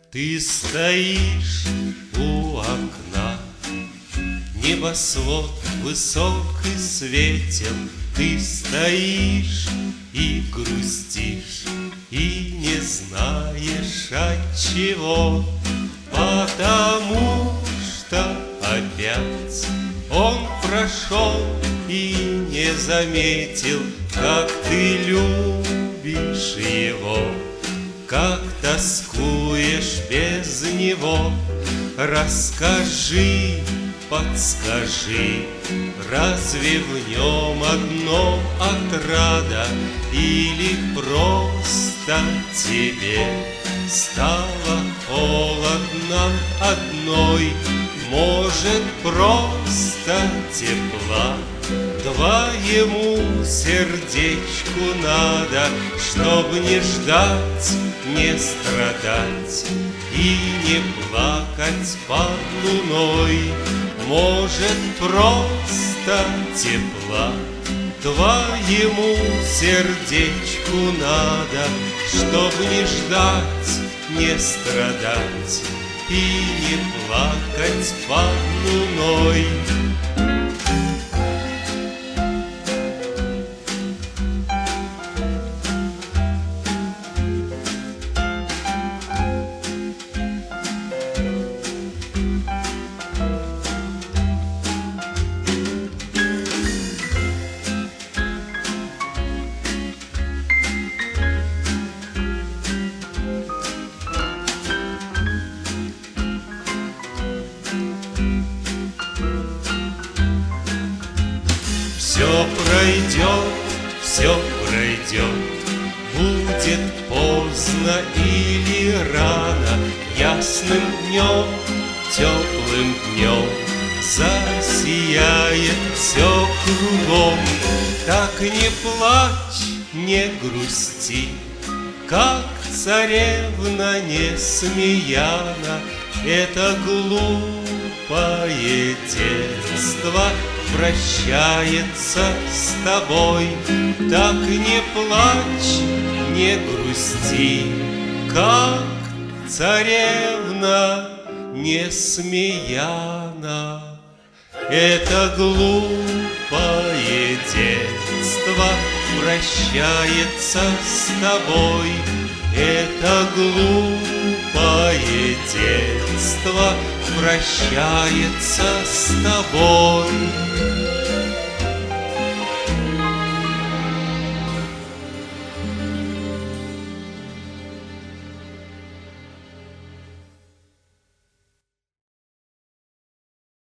Ты стоишь у окна, небосвод высокий светел. Ты стоишь и грустишь, и не знаешь отчего, потому что опять он прошел и не заметил, как ты любишь его, как тоскуешь без него. Расскажи, подскажи, разве в нем одно отрада, или просто тебе стало холодно одной? Может, просто тепла твоему сердечку надо, чтоб не ждать, не страдать и не плакать под луной. Может, просто тепла твоему сердечку надо, чтоб не ждать, не страдать и не плакать под луной. Все пройдет, все пройдет, будет поздно или рано, ясным днем, теплым днем засияет все кругом. Так не плачь, не грусти, как царевна Несмеяна. Это глупое детство прощается с тобой. Так не плачь, не грусти, как царевна Несмеяна. Это глупое детство прощается с тобой. Это глупое детство прощается с тобой.